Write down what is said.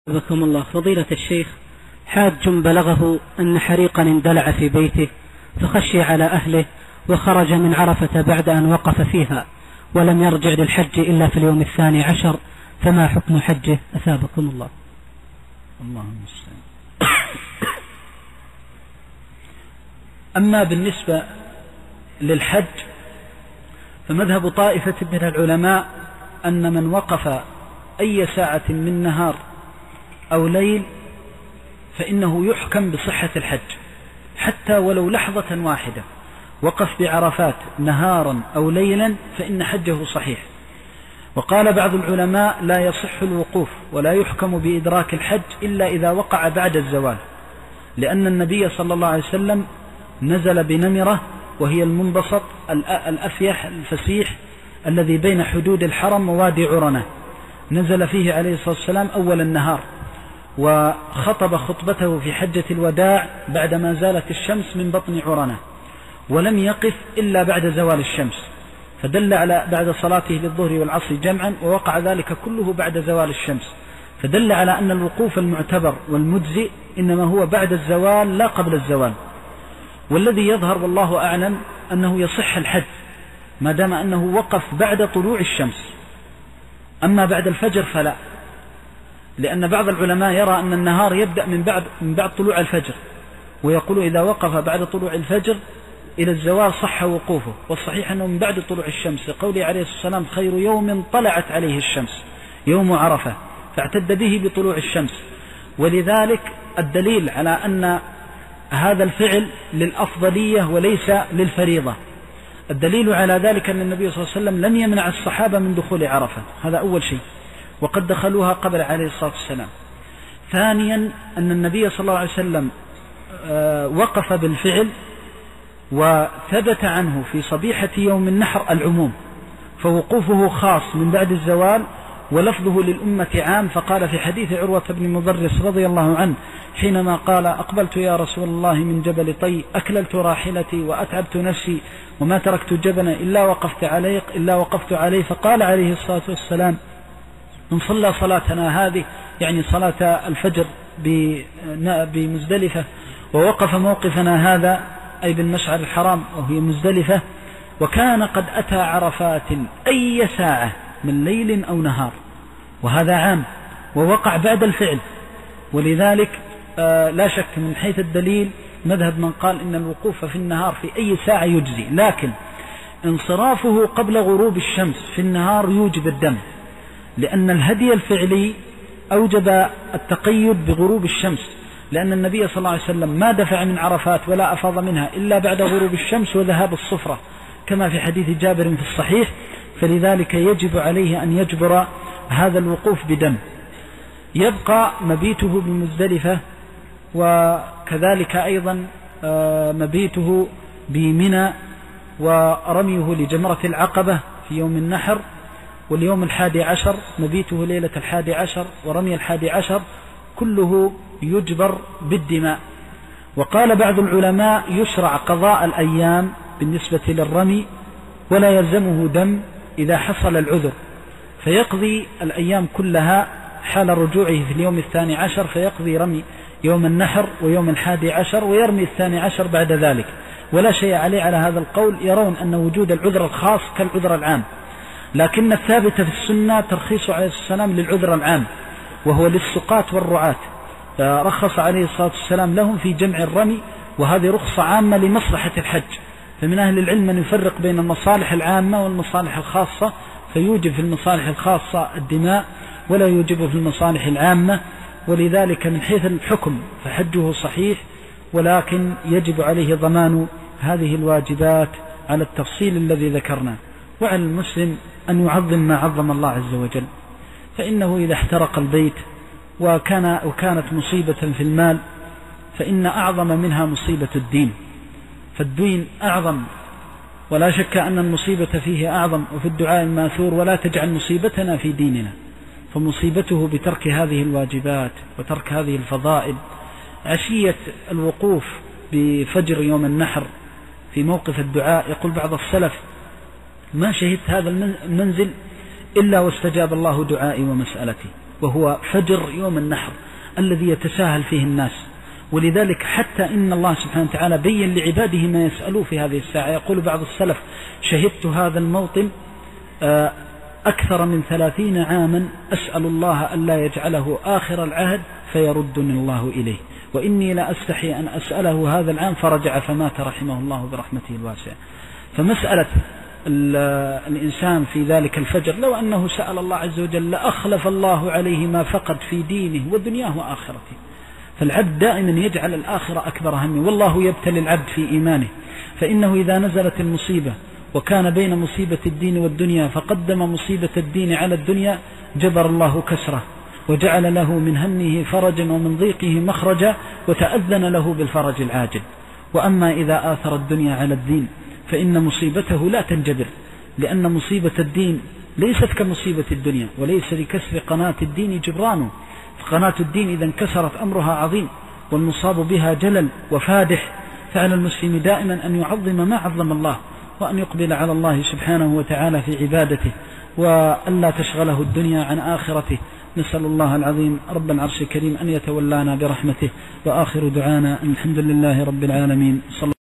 بكم الله. فضيلة الشيخ، حاج بلغه أن حريقا اندلع في بيته فخشي على أهله وخرج من عرفة بعد أن وقف فيها ولم يرجع للحج إلا في اليوم 12، فما حكم حجه؟ أثابكم الله. اللهم المستعان. أما بالنسبة للحج فمذهب طائفة من العلماء أن من وقف أي ساعة من نهار أو ليل فإنه يحكم بصحة الحج، حتى ولو لحظة واحدة وقف بعرفات نهارا أو ليلا فإن حجه صحيح. وقال بعض العلماء لا يصح الوقوف ولا يحكم بإدراك الحج إلا إذا وقع بعد الزوال، لأن النبي صلى الله عليه وسلم نزل بنمرة وهي المنبسط الأفيح الفسيح الذي بين حدود الحرم ووادي عرنة، نزل فيه عليه الصلاة والسلام أول النهار، وخطب خطبته في حجة الوداع بعدما زالت الشمس من بطن عرنة، ولم يقف إلا بعد زوال الشمس، فدل على بعد صلاته للظهر والعصر جمعا، ووقع ذلك كله بعد زوال الشمس، فدل على أن الوقوف المعتبر والمجزئ إنما هو بعد الزوال لا قبل الزوال. والذي يظهر والله أعلم أنه يصح الحج ما دام أنه وقف بعد طلوع الشمس، أما بعد الفجر فلا، لأن بعض العلماء يرى أن النهار يبدأ من بعد طلوع الفجر، ويقول إذا وقف بعد طلوع الفجر إلى الزوال صح وقوفه، والصحيح أنه من بعد طلوع الشمس، قوله عليه الصلاة والسلام خير يوم طلعت عليه الشمس يوم عرفة، فاعتد به بطلوع الشمس. ولذلك الدليل على أن هذا الفعل للأفضلية وليس للفريضة، الدليل على ذلك أن النبي صلى الله عليه وسلم لم يمنع الصحابة من دخول عرفة، هذا أول شيء، وقد دخلوها قبل عليه الصلاة والسلام. ثانيا أن النبي صلى الله عليه وسلم وقف بالفعل، وثبت عنه في صبيحة يوم النحر العموم، فوقوفه خاص من بعد الزوال ولفظه للأمة عام. فقال في حديث عروة بن مضرس رضي الله عنه حينما قال أقبلت يا رسول الله من جبل طي أكللت راحلتي وأتعبت نفسي وما تركت جبنا إلا وقفت عليه، فقال عليه الصلاة والسلام من صلى صلاتنا هذه، يعني صلاة الفجر بمزدلفة، ووقف موقفنا هذا أي بالمشعر الحرام وهي مزدلفة، وكان قد أتى عرفات أي ساعة من ليل أو نهار، وهذا عام ووقع بعد الفعل. ولذلك لا شك من حيث الدليل مذهب من قال إن الوقوف في النهار في أي ساعة يجزي، لكن انصرافه قبل غروب الشمس في النهار يوجب الدم، لأن الهدي الفعلي أوجب التقيد بغروب الشمس، لأن النبي صلى الله عليه وسلم ما دفع من عرفات ولا أفاض منها إلا بعد غروب الشمس وذهاب الصفرة كما في حديث جابر في الصحيح، فلذلك يجب عليه أن يجبر هذا الوقوف بدم. يبقى مبيته بمزدلفة، وكذلك أيضا مبيته بمنى، ورميه لجمرة العقبة في يوم النحر، واليوم 11 مبيته ليلة 11 ورمي 11، كله يجبر بالدماء. وقال بعض العلماء يشرع قضاء الأيام بالنسبة للرمي ولا يلزمه دم إذا حصل العذر، فيقضي الأيام كلها حال رجوعه في اليوم 12، فيقضي رمي يوم النحر ويوم 11 ويرمي 12 بعد ذلك، ولا شيء عليه على هذا القول. يرون أن وجود العذر الخاص كالعذر العام، لكن الثابت في السنة ترخيص عليه الصلاة والسلام للعذر العام وهو للسقاة والرعاة، فرخص عليه الصلاة والسلام لهم في جمع الرمي، وهذه رخصة عامة لمصلحة الحج. فمن أهل العلم أن يفرق بين المصالح العامة والمصالح الخاصة، فيوجب في المصالح الخاصة الدماء ولا يوجب في المصالح العامة، ولذلك من حيث الحكم فحجه صحيح، ولكن يجب عليه ضمان هذه الواجبات على التفصيل الذي ذكرنا. وعلى المسلم أن يعظم ما عظم الله عز وجل، فإنه إذا احترق البيت وكانت مصيبة في المال فإن أعظم منها مصيبة الدين، فالدين أعظم ولا شك أن المصيبة فيه أعظم. وفي الدعاء الماثور ولا تجعل مصيبتنا في ديننا، فمصيبته بترك هذه الواجبات وترك هذه الفضائل. عشية الوقوف بفجر يوم النحر في موقف الدعاء، يقول بعض السلف ما شهدت هذا المنزل إلا واستجاب الله دعائي ومسألتي، وهو فجر يوم النحر الذي يتساهل فيه الناس. ولذلك حتى إن الله سبحانه وتعالى بين لعباده ما يسألوه في هذه الساعة. يقول بعض السلف: شهدت هذا الموطن أكثر من 30 عاما أسأل الله ألا يجعله آخر العهد فيردني الله إليه، وإني لا أستحي أن أسأله هذا العام فرجع فمات رحمه الله برحمته الواسعة. فمسألة الإنسان في ذلك الفجر لو أنه سأل الله عز وجل لأخلف الله عليه ما فقد في دينه ودنياه وآخرته. فالعبد دائما يجعل الآخرة أكبر همه، والله يبتلي العبد في إيمانه، فإنه إذا نزلت المصيبة وكان بين مصيبة الدين والدنيا فقدم مصيبة الدين على الدنيا جبر الله كسره وجعل له من همه فرجا ومن ضيقه مخرجا وتأذن له بالفرج العاجل. وأما إذا آثر الدنيا على الدين فإن مصيبته لا تنجبر، لأن مصيبة الدين ليست كمصيبة الدنيا، وليس لكسر قناة الدين جبرانه. فقناة الدين إذا انكسرت أمرها عظيم والمصاب بها جلل وفادح. فعلى المسلم دائما أن يعظم ما عظم الله، وأن يقبل على الله سبحانه وتعالى في عبادته، وأن لا تشغله الدنيا عن آخرته. نسأل الله العظيم رب العرش الكريم أن يتولانا برحمته. وآخر دعانا الحمد لله رب العالمين.